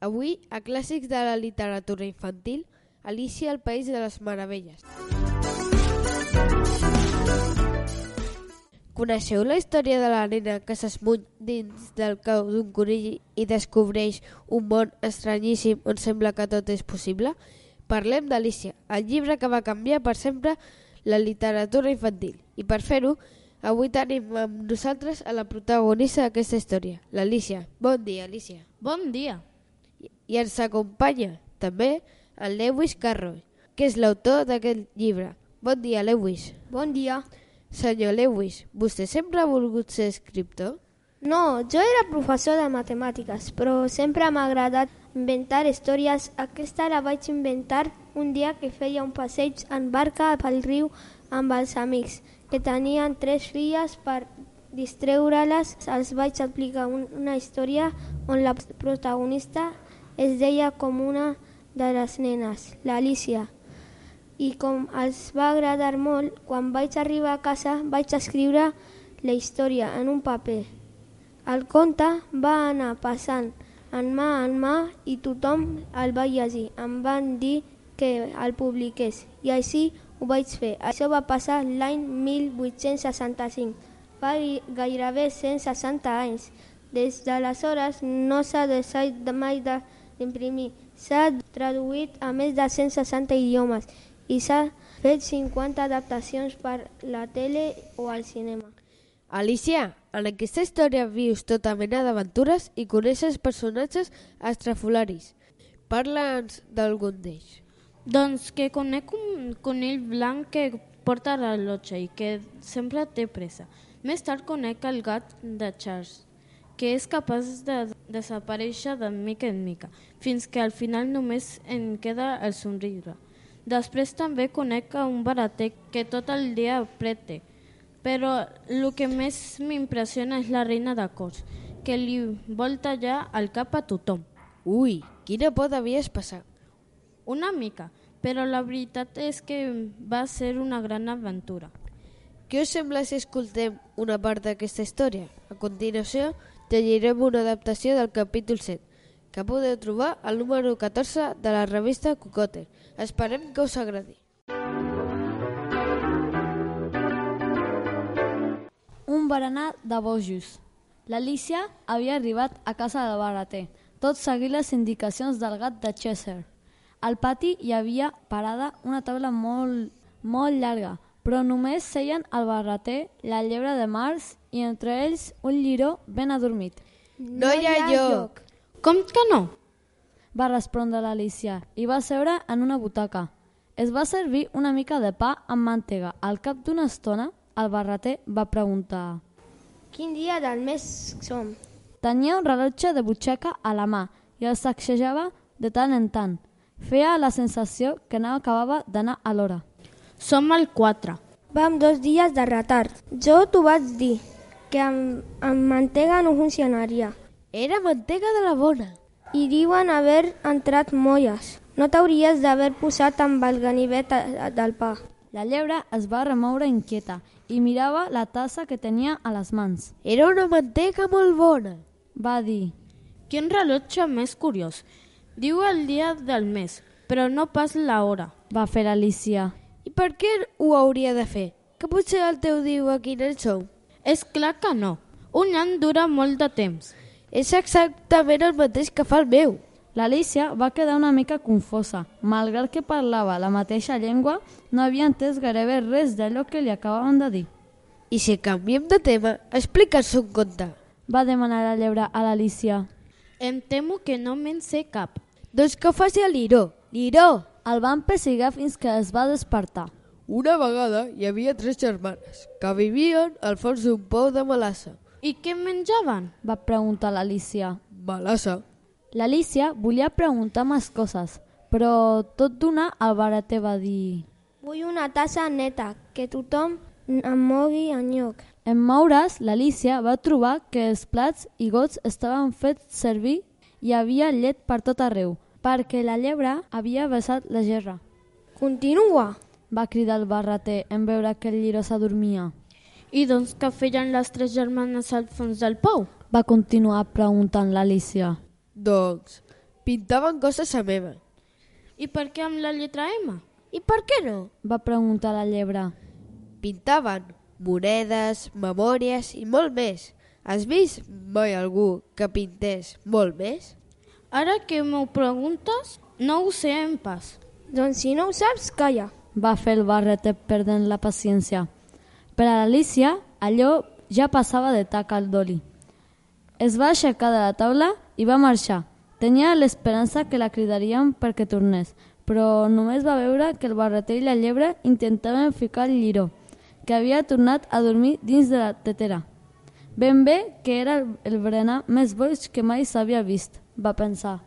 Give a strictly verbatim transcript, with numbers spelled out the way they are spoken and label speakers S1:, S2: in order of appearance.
S1: Avui, a Clàssics de la literatura infantil, Alícia al País de les Meravelles. Coneixeu la història de la nena que s'esmuny dins del cau d'un conill i descobreix un món estranyíssim on sembla que tot és possible? Parlem d'Alícia, el llibre que va canviar per sempre la literatura infantil. I per fer-ho, avui tenim amb nosaltres a la protagonista d'aquesta història, l'Alícia. Bon dia, Alícia.
S2: Bon dia.
S1: I ens acompanya també el Lewis Carroll, que és l'autor d'aquest llibre. Bon dia, Lewis.
S3: Bon dia.
S1: Senyor Lewis, vostè sempre ha volgut ser escriptor?
S3: No, jo era professor de matemàtiques, però sempre m'ha agradat inventar històries. Aquesta la vaig inventar un dia que feia un passeig en barca pel riu amb els amics, que tenien tres filles. Per distreure-les els vaig explicar un, una història on la protagonista es deia com una de les nenes, l'Alícia. I com els va agradar molt, quan vaig arribar a casa vaig escriure la història en un paper. El conte va anar passant en mà en mà i tothom el va llegir. Em van dir que el publiqués i així ho vaig fer. Això va passar l'any mil vuit-cents seixanta-cinc, fa gairebé cent seixanta anys. Des d'aleshores no s'ha deixat mai d'imprimir. S'ha traduït a més de cent seixanta idiomes i s'ha fet cinquanta adaptacions per la tele o al cinema.
S1: Alícia, en aquesta història vius tota mena d'aventures i coneixes personatges estrafolaris. Parla'ns d'algun d'ells.
S2: Doncs que conec un conill blanc que porta rellotge i que sempre té pressa. Més tard conec el gat de Charles, que és capaç de desaparèixer de mica en mica, fins que al final només en queda el somriure. Després també conec un barater que tot el dia prete, però el que més m'impressiona és la reina de cors, que li vol tallar el cap a tothom.
S1: Ui, quina por devies passar.
S2: Una mica, però la veritat és que va ser una gran aventura.
S1: Què us sembla si escoltem una part d'aquesta història? A continuació, llegirem una adaptació del capítol set, que podeu trobar al número catorze de la revista Cocotter. Esperem que us agradi.
S4: Un berenar de bojos. L'Alícia havia arribat a casa del barater, tot seguint les indicacions del gat de Cheshire. Al pati hi havia parada una taula molt, molt llarga, però només seien el barater, la llebre de març i entre ells un liró ben adormit.
S1: No hi ha lloc.
S2: Com que no?
S4: Va respondre l'Alícia i va seure en una butaca. Es va servir una mica de pa amb mantega. Al cap d'una estona, el barreter va preguntar:
S3: Quin dia del mes som?
S4: Tenia un rellotge de butxaca a la mà i el sacsejava de tant en tant. Feia la sensació que no acabava d'anar a l'hora.
S2: Som al quatre.
S3: Vam dos dies de retard. Jo t'ho vaig dir, que amb, amb mantega no funcionaria.
S1: Era mantega de la bona.
S3: I diuen haver entrat molles. No t'hauries d'haver posat amb el ganivet del pa.
S4: La llebre es va remoure inquieta i mirava la tassa que tenia a les mans.
S1: Era una mantega molt bona,
S4: va dir.
S2: Quin rellotge més curiós. Diu el dia del mes, però no pas l'hora,
S4: va fer l'Alícia.
S1: I per què ho hauria de fer? Que potser el teu diu a quin any som?
S2: És clar que no. Un any dura molt de temps.
S1: És exactament el mateix que fa el meu.
S4: L'Alícia va quedar una mica confosa. Malgrat que parlava la mateixa llengua, no havia entès gairebé res d'allò que li acabaven de dir.
S1: I si canviem de tema, explica'ns un conte,
S4: va demanar la llebre a l'Alícia.
S2: Em temo que no me'n sé cap.
S1: Doncs que faci el Liró. Liró!
S4: El van pessigar fins que es va despertar.
S1: Una vegada hi havia tres germanes que vivien al fons d'un pou de melassa.
S2: I què menjaven?
S4: Va preguntar l'Alícia.
S1: Melassa.
S4: L'Alícia volia preguntar més coses, però tot d'una el barater va dir:
S3: Vull una tassa neta, que tothom em mogui enlloc.
S4: En moure's, l'Alícia va trobar que els plats i gots estaven fets servir i hi havia llet per tot arreu, perquè la llebre havia besat la gerra.
S3: Continua,
S4: va cridar el barreter en veure que el Liró s'adormia.
S2: I doncs què feien les tres germanes al fons del pou?
S4: Va continuar preguntant l'Alícia.
S1: Doncs pintaven coses a meva.
S2: I per què amb la lletra M?
S1: I per què no?
S4: Va preguntar la llebre.
S1: Pintaven monedes, memòries i molt més. Has vist mai algú que pintés molt més?
S2: Ara que m'ho preguntes, no ho sé en pas.
S3: Doncs si no ho saps, calla.
S4: Va fer el barretet perdent la paciència. Per a l'Alícia, allò ja passava de tac al doli. Es va aixecar de la taula i va marxar. Tenia l'esperança que la cridarien perquè tornés, però només va veure que el barreter i la llebre intentaven ficar el liró, que havia tornat a dormir dins de la tetera. Ben bé que era el berenar més boig que mai s'havia vist, va pensar.